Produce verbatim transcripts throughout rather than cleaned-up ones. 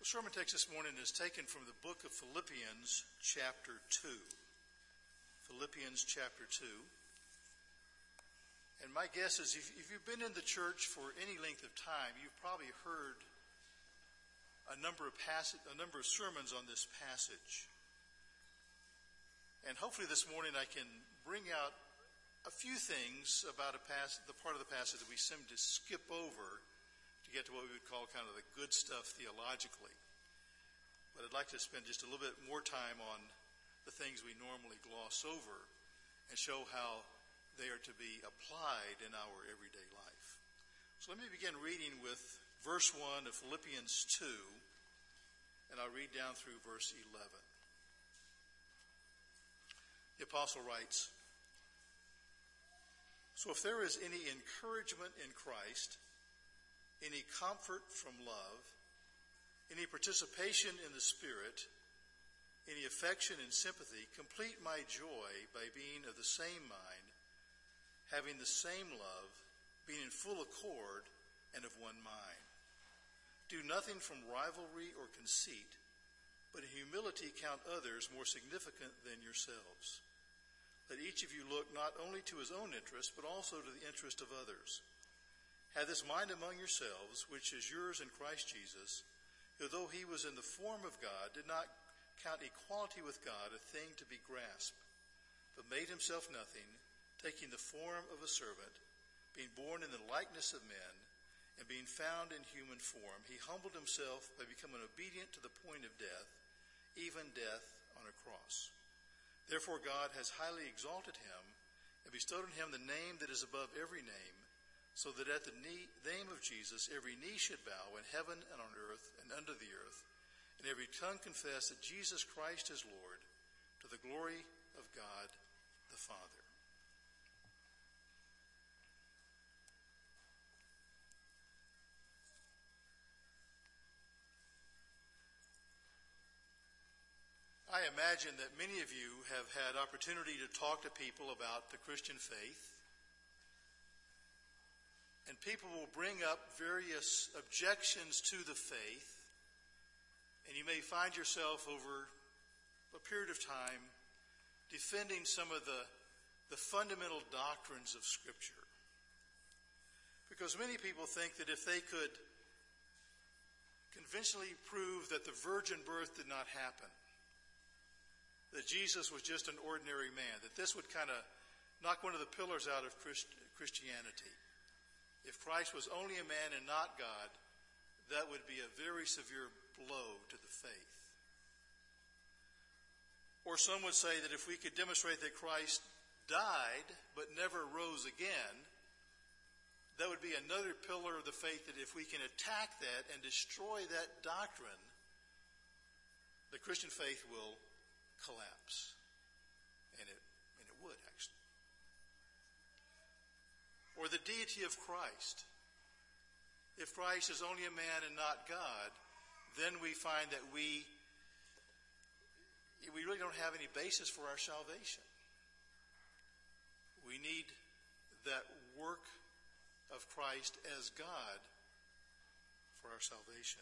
sermon text this morning is taken from the book of Philippians, chapter two. Philippians, chapter two. And my guess is if, if you've been in the church for any length of time, you've probably heard a number of passage, a number of sermons on this passage. And hopefully this morning I can bring out a few things about a pass, the part of the passage that we seem to skip over to get to what we would call kind of the good stuff theologically. But I'd like to spend just a little bit more time on the things we normally gloss over and show how they are to be applied in our everyday life. So let me begin reading with verse one of Philippians two, and I'll read down through verse eleven. The apostle writes, "So if there is any encouragement in Christ, any comfort from love, any participation in the Spirit, any affection and sympathy, complete my joy by being of the same mind, having the same love, being in full accord and of one mind. Do nothing from rivalry or conceit, but in humility count others more significant than yourselves. Let each of you look not only to his own interest, but also to the interest of others. Have this mind among yourselves, which is yours in Christ Jesus, who though he was in the form of God, did not count equality with God a thing to be grasped, but made himself nothing, taking the form of a servant, being born in the likeness of men, and being found in human form, he humbled himself by becoming obedient to the point of death, even death on a cross. Therefore God has highly exalted him and bestowed on him the name that is above every name, so that at the name of Jesus every knee should bow in heaven and on earth and under the earth, and every tongue confess that Jesus Christ is Lord, to the glory of God the Father." I imagine that many of you have had opportunity to talk to people about the Christian faith. And people will bring up various objections to the faith. And you may find yourself over a period of time defending some of the, the fundamental doctrines of Scripture. Because many people think that if they could convincingly prove that the virgin birth did not happen, that Jesus was just an ordinary man, that this would kind of knock one of the pillars out of Christ, Christianity. If Christ was only a man and not God, that would be a very severe blow to the faith. Or some would say that if we could demonstrate that Christ died but never rose again, that would be another pillar of the faith, that if we can attack that and destroy that doctrine, the Christian faith will collapse. And it, and it would, actually. Or the deity of Christ. If Christ is only a man and not God, then we find that we we really don't have any basis for our salvation. We need that work of Christ as God for our salvation.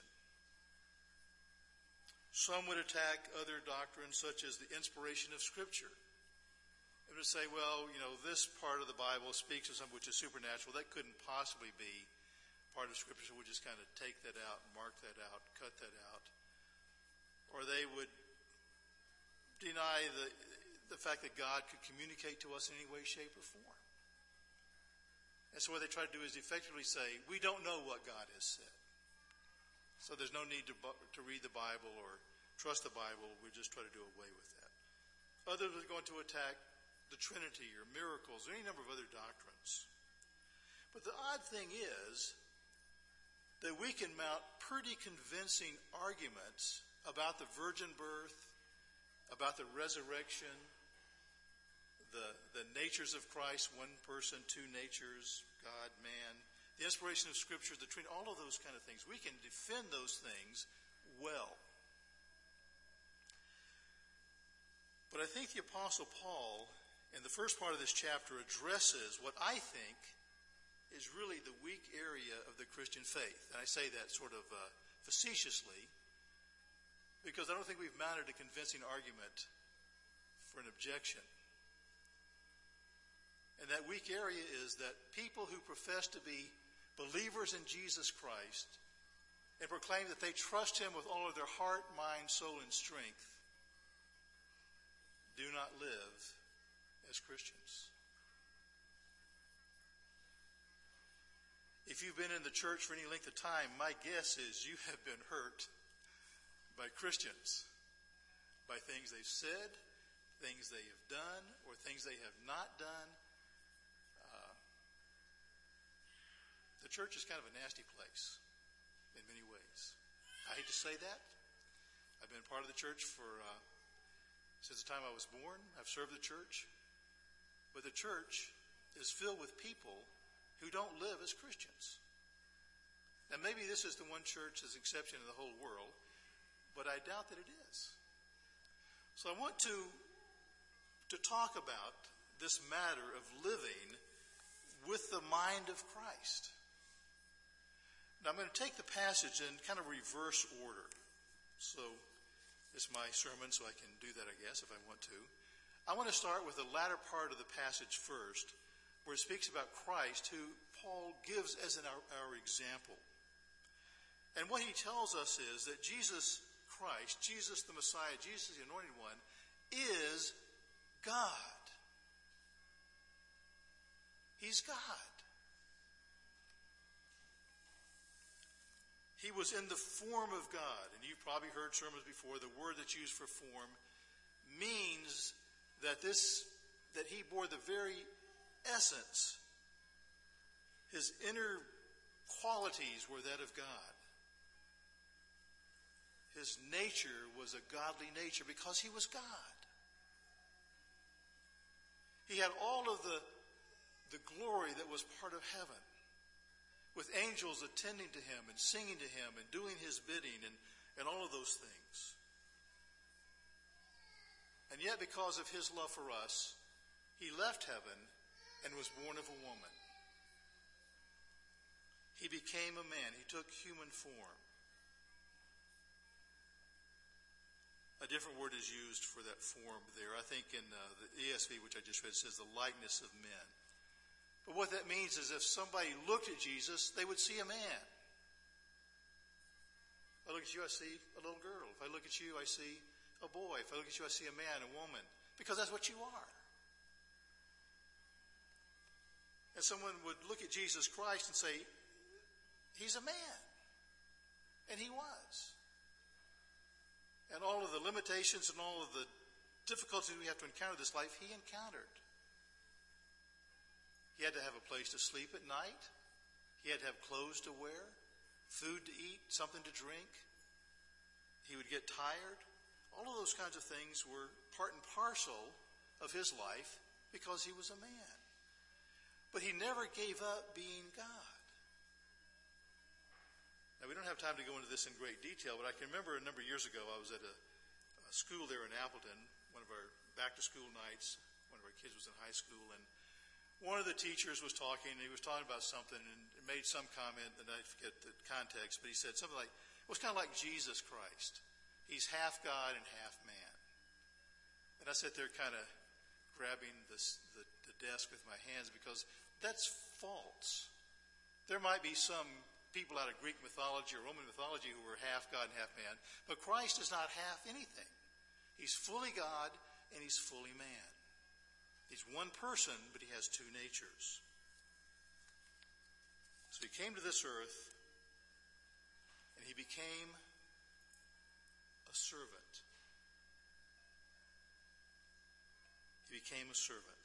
Some would attack other doctrines such as the inspiration of Scripture. And would say, well, you know, this part of the Bible speaks of something which is supernatural. That couldn't possibly be part of Scripture, so we'll just kind of take that out, mark that out, cut that out. Or they would deny the, the fact that God could communicate to us in any way, shape, or form. And so what they try to do is effectively say, we don't know what God has said. So there's no need to, to read the Bible or trust the Bible. We just try to do away with that. Others are going to attack the Trinity or miracles or any number of other doctrines. But the odd thing is that we can mount pretty convincing arguments about the virgin birth, about the resurrection, the, the natures of Christ, one person, two natures, God, man, the inspiration of Scripture, the Trinity, all of those kind of things. We can defend those things well. But I think the Apostle Paul, in the first part of this chapter, addresses what I think is really the weak area of the Christian faith. And I say that sort of uh, facetiously, because I don't think we've mounted a convincing argument for an objection. And that weak area is that people who profess to be believers in Jesus Christ and proclaim that they trust him with all of their heart, mind, soul, and strength do not live as Christians. If you've been in the church for any length of time, my guess is you have been hurt by Christians, by things they've said, things they have done, or things they have not done. Uh, the church is kind of a nasty place in many ways. I hate to say that. I've been part of the church for uh, since the time I was born. I've served the church. But the church is filled with people who don't live as Christians. Now, maybe this is the one church that's exception in the whole world, but I doubt that it is. So I want to, to talk about this matter of living with the mind of Christ. Now, I'm going to take the passage in kind of reverse order. So it's my sermon, so I can do that, I guess, if I want to. I want to start with the latter part of the passage first, where it speaks about Christ, who Paul gives as an, our, our example. And what he tells us is that Jesus Christ, Jesus the Messiah, Jesus the Anointed One, is God. He's God. He was in the form of God. And you've probably heard sermons before. The word that's used for form means that this, that he bore the very essence. His inner qualities were that of God. His nature was a godly nature because he was God. He had all of the, the glory that was part of heaven, with angels attending to him and singing to him and doing his bidding and, and all of those things. And yet, because of his love for us, he left heaven and was born of a woman. He became a man. He took human form. A different word is used for that form there. I think in uh, the E S V, which I just read, says the likeness of men. But what that means is if somebody looked at Jesus, they would see a man. If I look at you, I see a little girl. If I look at you, I see a boy. If I look at you, I see a man, a woman. Because that's what you are. And someone would look at Jesus Christ and say, he's a man. And he was. And all of the limitations and all of the difficulties we have to encounter in this life, he encountered. He had to have a place to sleep at night. He had to have clothes to wear, food to eat, something to drink. He would get tired. All of those kinds of things were part and parcel of his life because he was a man. But he never gave up being God. Now, we don't have time to go into this in great detail, but I can remember a number of years ago, I was at a, a school there in Appleton, one of our back-to-school nights. One of our kids was in high school, and one of the teachers was talking, and he was talking about something and made some comment, and I forget the context, but he said something like, it was kind of like Jesus Christ. He's half God and half man. And I sat there kind of grabbing this, the, the desk with my hands because that's false. There might be some people out of Greek mythology or Roman mythology who were half God and half man, but Christ is not half anything. He's fully God and he's fully man. He's one person, but he has two natures. So he came to this earth and he became a servant. He became a servant.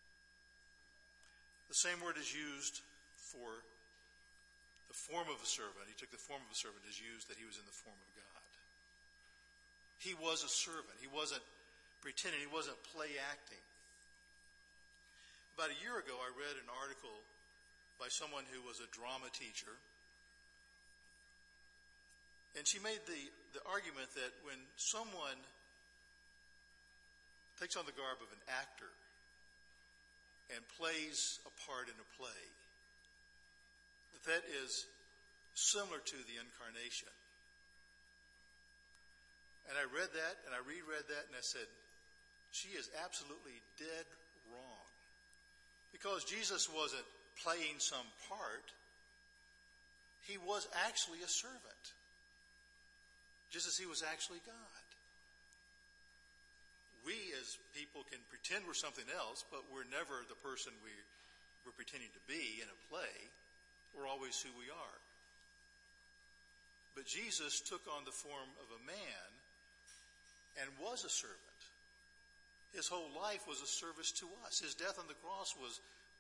The same word is used for the form of a servant. He took the form of a servant is used that he was in the form of God. He was a servant. He wasn't pretending. He wasn't play acting. About a year ago, I read an article by someone who was a drama teacher. And she made the, the argument that when someone takes on the garb of an actor and plays a part in a play, that that is similar to the incarnation. And I read that, and I reread that, and I said, she is absolutely dead wrong. Because Jesus wasn't playing some part. He was actually a servant. Just as he was actually God. We as people can pretend we're something else, but we're never the person we, we're pretending to be in a play. We're always who we are. But Jesus took on the form of a man and was a servant. His whole life was a service to us. His death on the cross was,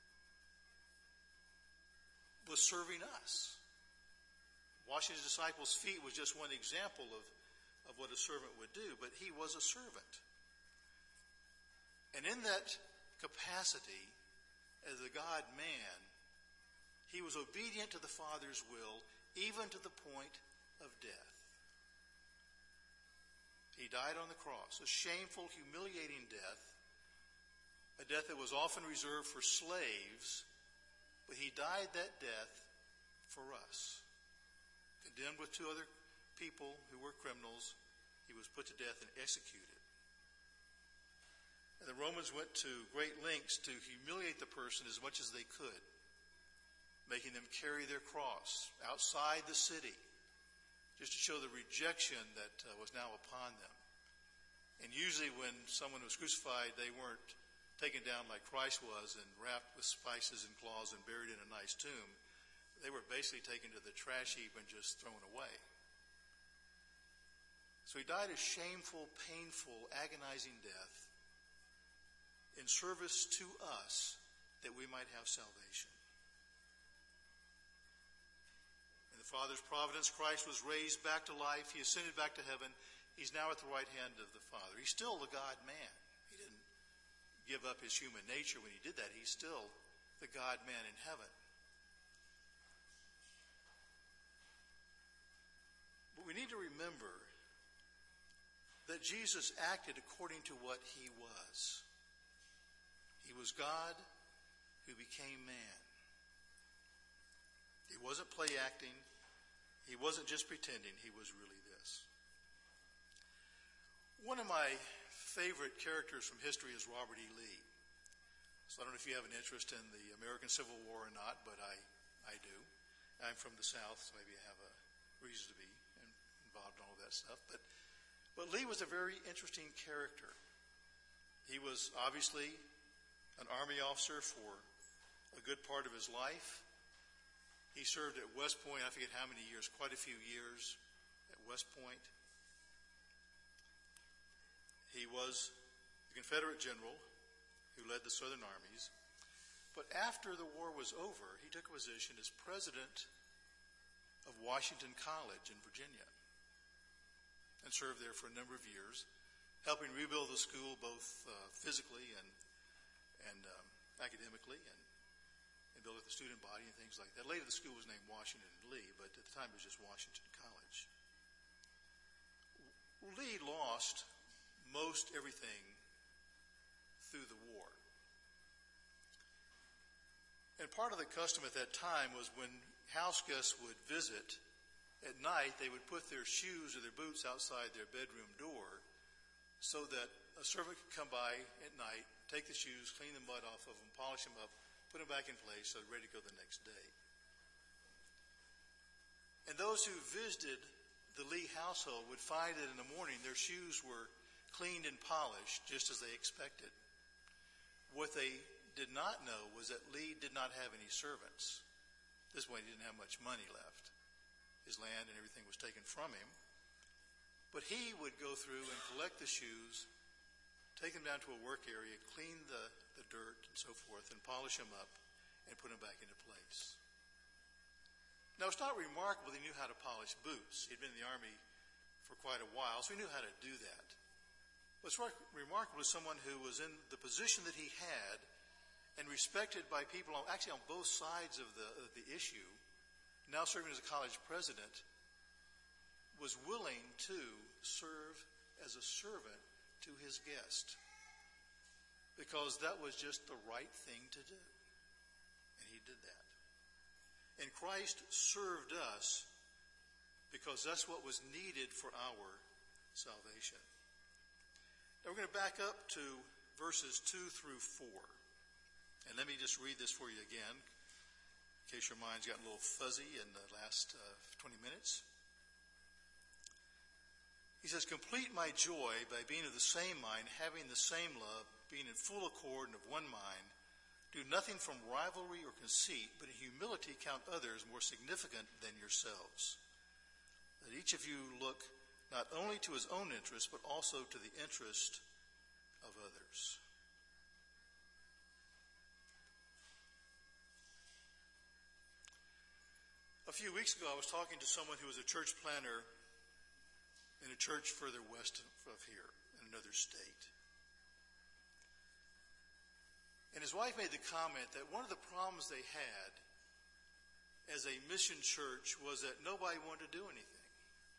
was serving us. Washing his disciples' feet was just one example of, of what a servant would do, but he was a servant. And in that capacity, as a God-man, he was obedient to the Father's will, even to the point of death. He died on the cross, a shameful, humiliating death, a death that was often reserved for slaves, but he died that death for us. Condemned with two other people who were criminals, he was put to death and executed. And the Romans went to great lengths to humiliate the person as much as they could, making them carry their cross outside the city, just to show the rejection that uh, was now upon them. And usually when someone was crucified, they weren't taken down like Christ was and wrapped with spices and cloths and buried in a nice tomb. They were basically taken to the trash heap and just thrown away. So he died a shameful, painful, agonizing death in service to us that we might have salvation. In the Father's providence, Christ was raised back to life. He ascended back to heaven. He's now at the right hand of the Father. He's still the God-man. He didn't give up his human nature when he did that. He's still the God-man in heaven. But we need to remember that Jesus acted according to what he was. He was God who became man. He wasn't play acting. He wasn't just pretending. He was really this. One of my favorite characters from history is Robert E. Lee. So I don't know if you have an interest in the American Civil War or not, but I, I do. I'm from the South, so maybe I have a reason to be involved in all of that stuff. But, but Lee was a very interesting character. He was obviously an Army officer for a good part of his life. He served at West Point, I forget how many years, quite a few years at West Point. He was the Confederate general who led the Southern armies. But after the war was over, he took a position as president of Washington College in Virginia and served there for a number of years, helping rebuild the school both uh, physically and and um, academically, and, and build up the student body and things like that. Later the school was named Washington and Lee, but at the time it was just Washington College. Lee lost most everything through the war. And part of the custom at that time was when house guests would visit at night, they would put their shoes or their boots outside their bedroom door so that a servant could come by at night, take the shoes, clean the mud off of them, polish them up, put them back in place so they're ready to go the next day. And those who visited the Lee household would find that in the morning their shoes were cleaned and polished just as they expected. What they did not know was that Lee did not have any servants. This way he didn't have much money left. His land and everything was taken from him. But he would go through and collect the shoes, take them down to a work area, clean the, the dirt and so forth, and polish them up and put them back into place. Now, it's not remarkable that he knew how to polish boots. He'd been in the Army for quite a while, so he knew how to do that. What's remarkable is someone who was in the position that he had and respected by people on, actually on both sides of the, of the issue, now serving as a college president, was willing to serve as a servant to his guest because that was just the right thing to do. And he did that. And Christ served us because that's what was needed for our salvation. Now we're going to back up to verses two through four. And let me just read this for you again, in case your mind's gotten a little fuzzy in the last uh, twenty minutes. He says, "Complete my joy by being of the same mind, having the same love, being in full accord and of one mind. Do nothing from rivalry or conceit, but in humility count others more significant than yourselves. Let each of you look not only to his own interest, but also to the interest of others." A few weeks ago, I was talking to someone who was a church planner in a church further west of here, in another state. And his wife made the comment that one of the problems they had as a mission church was that nobody wanted to do anything.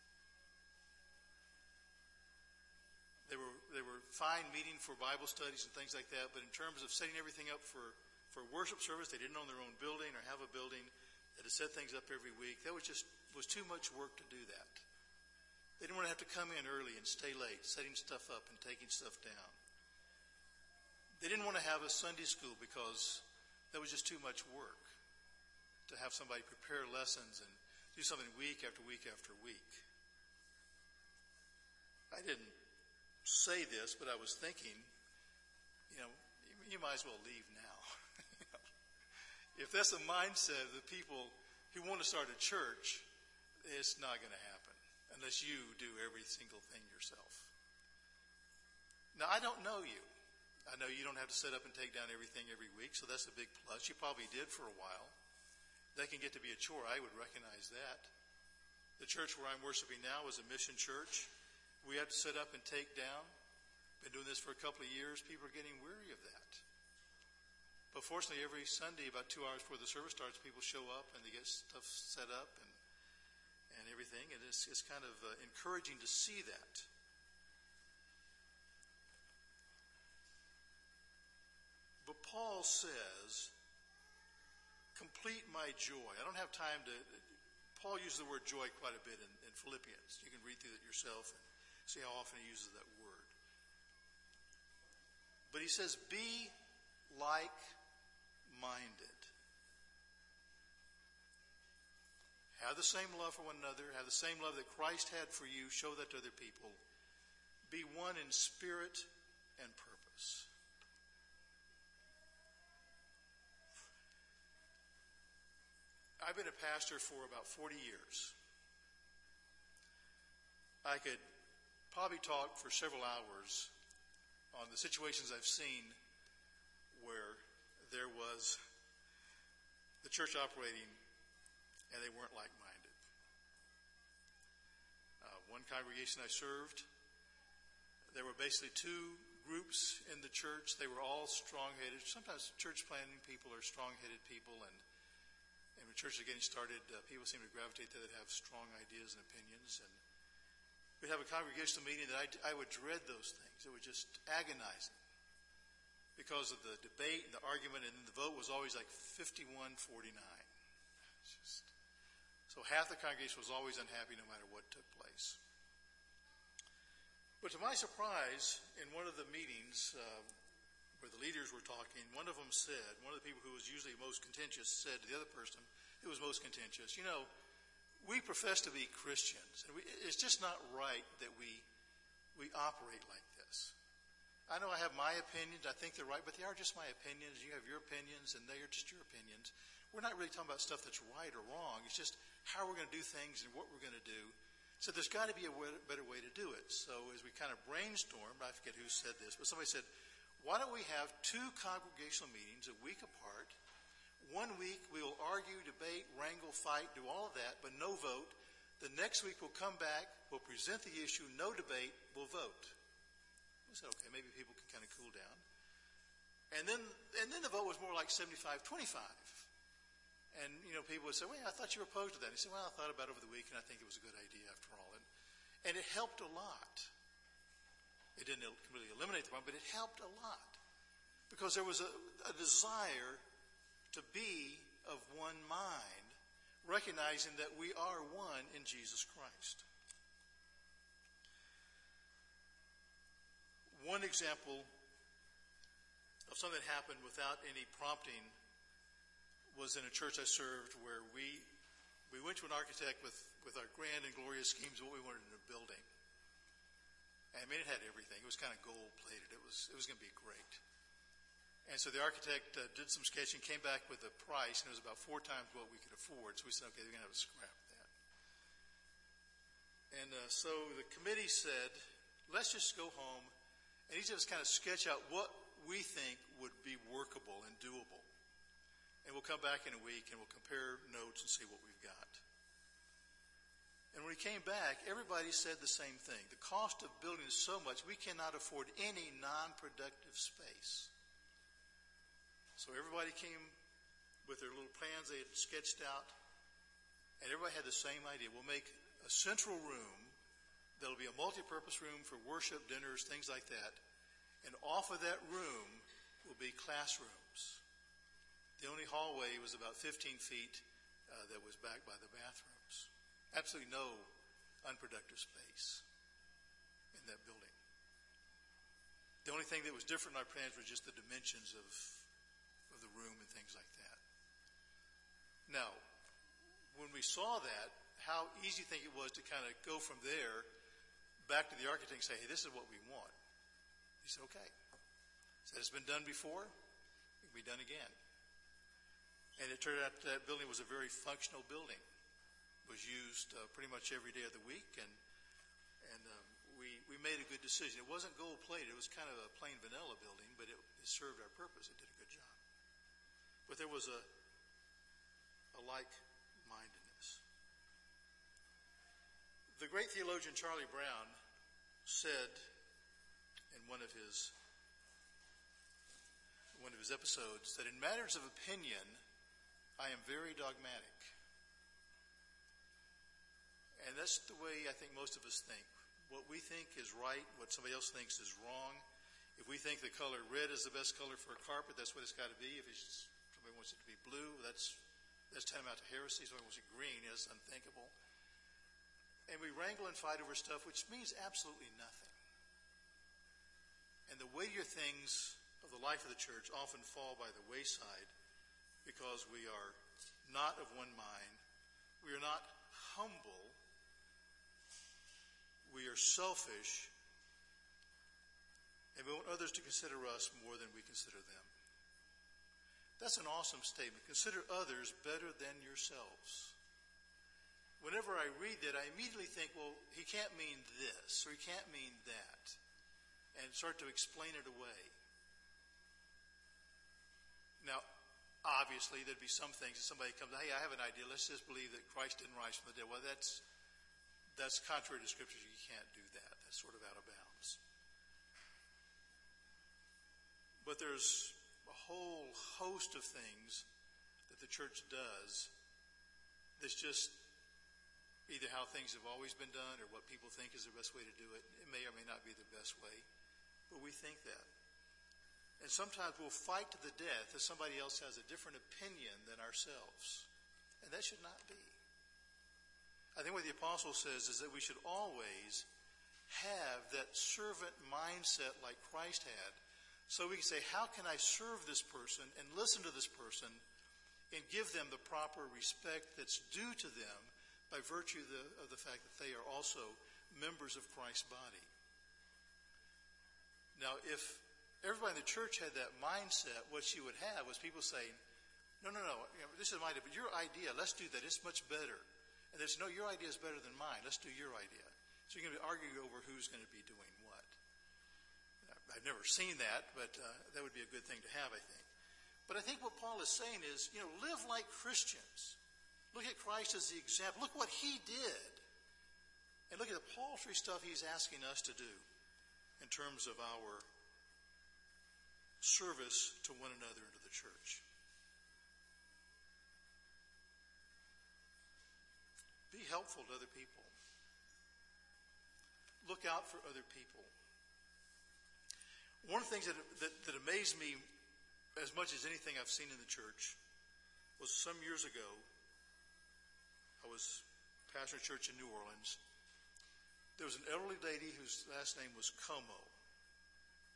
They were they were fine meeting for Bible studies and things like that, but in terms of setting everything up for, for worship service, they didn't own their own building or have a building. They had to set things up every week. That was just was too much work to do that. They didn't want to have to come in early and stay late, setting stuff up and taking stuff down. They didn't want to have a Sunday school because that was just too much work to have somebody prepare lessons and do something week after week after week. I didn't say this, but I was thinking, you know, you might as well leave now. If that's the mindset of the people who want to start a church, it's not going to happen unless you do every single thing yourself. Now, I don't know you. I know you don't have to set up and take down everything every week, so that's a big plus. You probably did for a while. That can get to be a chore. I would recognize that. The church where I'm worshiping now is a mission church. We have to set up and take down. Been doing this for a couple of years. People are getting weary of that. But fortunately, every Sunday, about two hours before the service starts, people show up and they get stuff set up and and everything. And it's, it's kind of uh, encouraging to see that. But Paul says, complete my joy. I don't have time to... Paul uses the word joy quite a bit in, in Philippians. You can read through it yourself and see how often he uses that word. But he says, be like-minded. Have the same love for one another. Have the same love that Christ had for you. Show that to other people. Be one in spirit and purpose. I've been a pastor for about forty years. I could probably talk for several hours on the situations I've seen where there was the church operating and they weren't like-minded. Uh, one congregation I served, there were basically two groups in the church. They were all strong-headed. Sometimes church planting people are strong-headed people, and, and when churches are getting started, uh, people seem to gravitate to that have strong ideas and opinions. And we'd have a congregational meeting that I, I would dread those things. It was just agonizing because of the debate and the argument, and then the vote was always like fifty-one forty-nine. Just, so half the congregation was always unhappy no matter what took place. But to my surprise, in one of the meetings uh, where the leaders were talking, one of them said, one of the people who was usually most contentious said to the other person who was most contentious, you know, we profess to be Christians, and we, it's just not right that we we operate like this. I know I have my opinions, I think they're right, but they are just my opinions. You have your opinions, and they are just your opinions. We're not really talking about stuff that's right or wrong. It's just how we're going to do things and what we're going to do. So there's got to be a better way to do it. So as we kind of brainstormed, I forget who said this, but somebody said, why don't we have two congregational meetings a week apart? One week we will argue, debate, wrangle, fight, do all of that, but no vote. The next week we'll come back, we'll present the issue, no debate, we'll vote. We said, okay, maybe people can kind of cool down. And then and then the vote was more like seventy-five twenty-five. And, you know, people would say, well, I thought you were opposed to that. He said, well, I thought about it over the week, and I think it was a good idea after all. And, and it helped a lot. It didn't completely eliminate the problem, but it helped a lot. Because there was a, a desire to be of one mind, recognizing that we are one in Jesus Christ. one example of something that happened without any prompting was in a church I served where we we went to an architect with, with our grand and glorious schemes of what we wanted in a building. And I mean, it had everything. It was kind of gold-plated. It was it was going to be great. And so the architect uh, did some sketching, came back with a price, and it was about four times what we could afford. So we said, okay, we're going to have to scrap that. And uh, so the committee said, let's just go home and each of us kind of sketch out what we think would be workable and doable. And we'll come back in a week and we'll compare notes and see what we've got. And when we came back, everybody said the same thing. The cost of building is so much, we cannot afford any non-productive space. So everybody came with their little plans they had sketched out, and everybody had the same idea. We'll make a central room that'll be a multi-purpose room for worship, dinners, things like that. And off of that room will be classrooms. The only hallway was about fifteen feet uh, that was backed by the bathrooms. Absolutely no unproductive space in that building. The only thing that was different in our plans was just the dimensions of, of the room and things like that. Now, when we saw that, how easy you think it was to kind of go from there back to the architect and say, hey, this is what we want. He said, okay. Said it's been done before, it can be done again. And it turned out that building was a very functional building. It was used uh, pretty much every day of the week, and and um, we we made a good decision. It wasn't gold-plated. It was kind of a plain vanilla building, but it, it served our purpose. It did a good job. But there was a, a like-mindedness. The great theologian Charlie Brown said in one of his one of his episodes that in matters of opinion, I am very dogmatic. And that's the way I think most of us think. What we think is right, what somebody else thinks is wrong. If we think the color red is the best color for a carpet, that's what it's got to be. If it's, somebody wants it to be blue, that's that's tantamount to heresy. Somebody wants it green, it's unthinkable. And we wrangle and fight over stuff which means absolutely nothing. And the weightier things of the life of the church often fall by the wayside because we are not of one mind. We are not humble. We are selfish. And we want others to consider us more than we consider them. That's an awesome statement. Consider others better than yourselves. Whenever I read that, I immediately think, well, he can't mean this, or he can't mean that, and start to explain it away. Now, obviously, there'd be some things that somebody comes, hey, I have an idea, let's just believe that Christ didn't rise from the dead. Well, that's that's contrary to Scripture. You can't do that. That's sort of out of bounds. But there's a whole host of things that the church does that's just either how things have always been done or what people think is the best way to do it. It may or may not be the best way, but we think that. And sometimes we'll fight to the death if somebody else has a different opinion than ourselves. And that should not be. I think what the apostle says is that we should always have that servant mindset like Christ had, so we can say, how can I serve this person and listen to this person and give them the proper respect that's due to them by virtue of the, of the fact that they are also members of Christ's body. Now, if everybody in the church had that mindset, what you would have was people saying, no, no, no, you know, this is my idea, but your idea, let's do that, it's much better. And there's no, your idea is better than mine, let's do your idea. So you're going to be arguing over who's going to be doing what. I've never seen that, but uh, that would be a good thing to have, I think. But I think what Paul is saying is, you know, live like Christians. Look at Christ as the example. Look what he did. And look at the paltry stuff he's asking us to do in terms of our service to one another and to the church. Be helpful to other people. Look out for other people. One of the things that, that, that amazed me as much as anything I've seen in the church was some years ago, I was pastoring a church in New Orleans. There was an elderly lady whose last name was Como.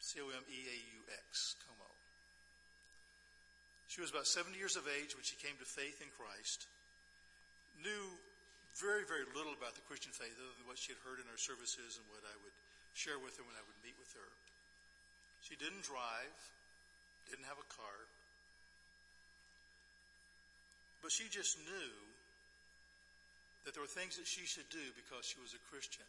C O M E A U X, Como. She was about seventy years of age when she came to faith in Christ, knew very, very little about the Christian faith other than what she had heard in our services and what I would share with her when I would meet with her. She didn't drive, didn't have a car, but she just knew that there were things that she should do because she was a Christian.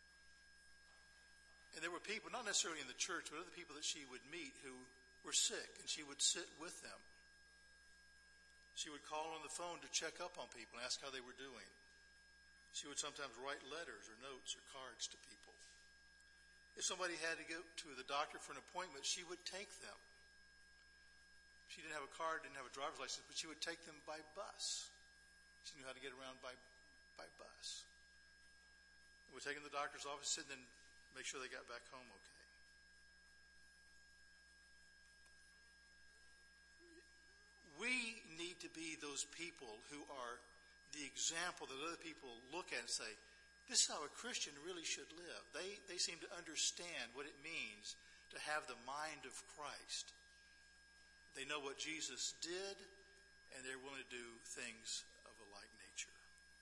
And there were people, not necessarily in the church, but other people that she would meet who were sick, and she would sit with them. She would call on the phone to check up on people and ask how they were doing. She would sometimes write letters or notes or cards to people. If somebody had to go to the doctor for an appointment, she would take them. She didn't have a car, didn't have a driver's license, but she would take them by bus. She knew how to get around by, by bus. And would take them to the doctor's office and then make sure they got back home okay. We need to be those people who are the example that other people look at and say, this is how a Christian really should live. They, they seem to understand what it means to have the mind of Christ. They know what Jesus did, and they're willing to do things of a like nature.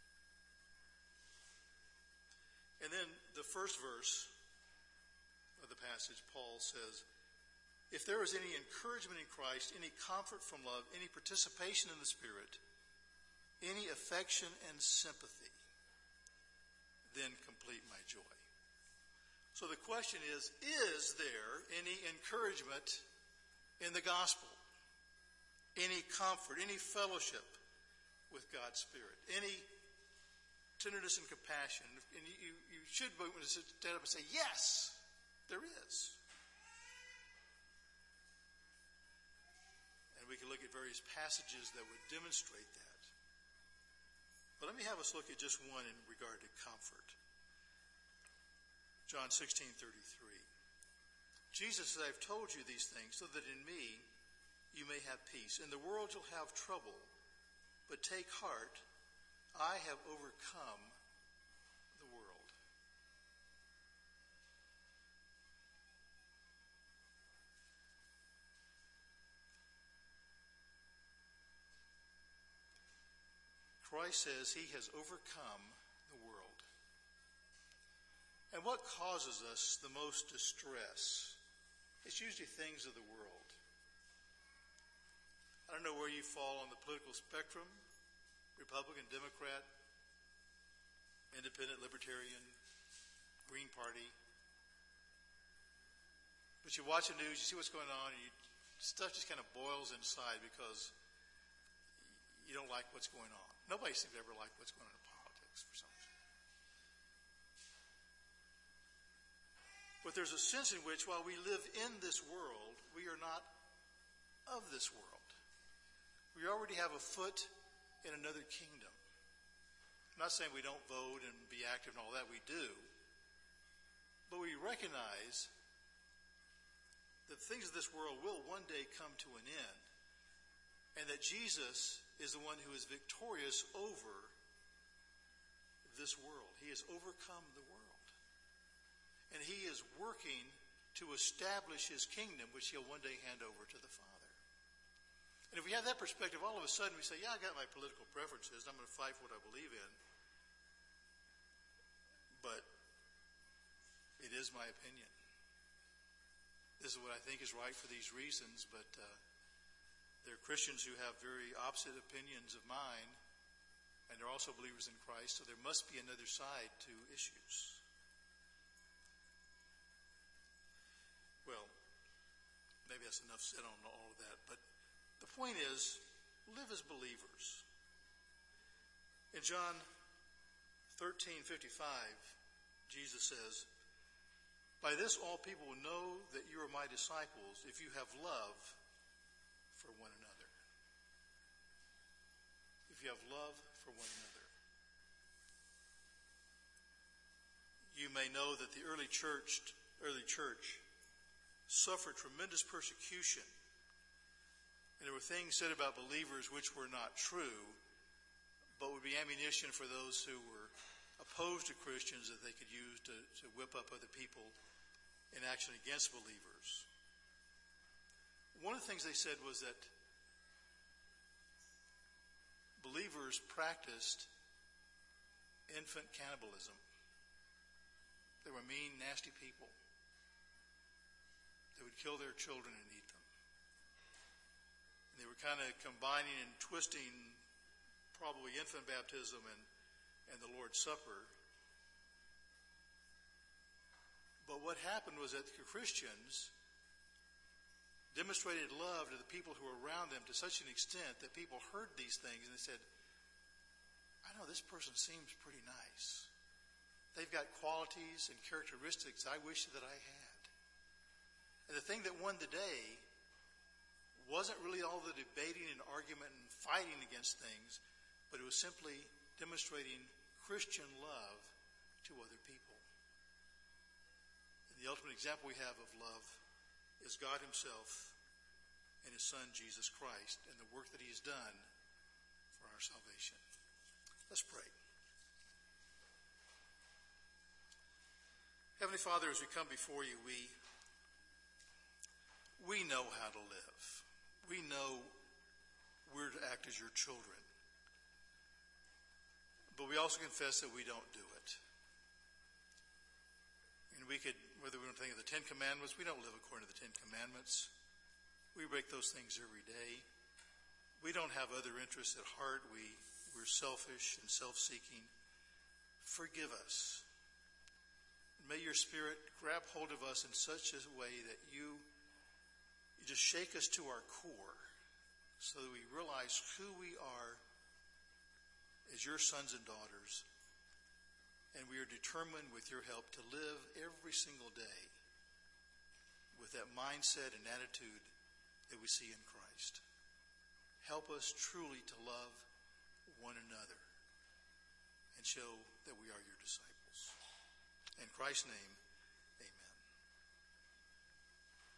And then the first verse of the passage, Paul says, if there is any encouragement in Christ, any comfort from love, any participation in the Spirit, any affection and sympathy, then complete my joy. So the question is, is there any encouragement in the gospel? Any comfort, any fellowship with God's Spirit? Any tenderness and compassion? And you, you should be able to stand up and say, yes, there is. We can look at various passages that would demonstrate that. But let me have us look at just one in regard to comfort. John sixteen thirty-three. Jesus said, I've told you these things so that in me you may have peace. In the world you'll have trouble, but take heart, I have overcome the world. Christ says he has overcome the world. And what causes us the most distress? It's usually things of the world. I don't know where you fall on the political spectrum, Republican, Democrat, Independent, Libertarian, Green Party. But you watch the news, you see what's going on, and you, stuff just kind of boils inside because you don't like what's going on. Nobody seems to ever like what's going on in politics for some reason. But there's a sense in which while we live in this world, we are not of this world. We already have a foot in another kingdom. I'm not saying we don't vote and be active and all that, we do. But we recognize that things of this world will one day come to an end. And that Jesus is the one who is victorious over this world. He has overcome the world. And he is working to establish his kingdom, which he'll one day hand over to the Father. And if we have that perspective, all of a sudden we say, yeah, I got my political preferences. I'm going to fight for what I believe in. But it is my opinion. This is what I think is right for these reasons, but uh, there are Christians who have very opposite opinions of mine, and they're also believers in Christ, so there must be another side to issues. Well, maybe that's enough said on all of that, but the point is, live as believers. In John thirteen fifty-five, Jesus says, by this all people will know that you are my disciples if you have love for one another. If you have love for one another. You may know that the early church, early church suffered tremendous persecution. And there were things said about believers which were not true, but would be ammunition for those who were opposed to Christians that they could use to, to whip up other people in action against believers. One of the things they said was that believers practiced infant cannibalism. They were mean, nasty people. They would kill their children and eat them. And they were kind of combining and twisting probably infant baptism and, and the Lord's Supper. But what happened was that the Christians demonstrated love to the people who were around them to such an extent that people heard these things and they said, I know this person seems pretty nice. They've got qualities and characteristics I wish that I had. And the thing that won the day wasn't really all the debating and argument and fighting against things, but it was simply demonstrating Christian love to other people. And the ultimate example we have of love is God himself and his Son, Jesus Christ, and the work that he's done for our salvation. Let's pray. Heavenly Father, as we come before you, we, we know how to live. We know we're to act as your children. But we also confess that we don't do it. And we could, whether we don't think of the Ten Commandments, we don't live according to the Ten Commandments. We break those things every day. We don't have other interests at heart. We, we're selfish and self-seeking. Forgive us. May your Spirit grab hold of us in such a way that you, you just shake us to our core so that we realize who we are as your sons and daughters. And we are determined with your help to live every single day with that mindset and attitude that we see in Christ. Help us truly to love one another and show that we are your disciples. In Christ's name, amen.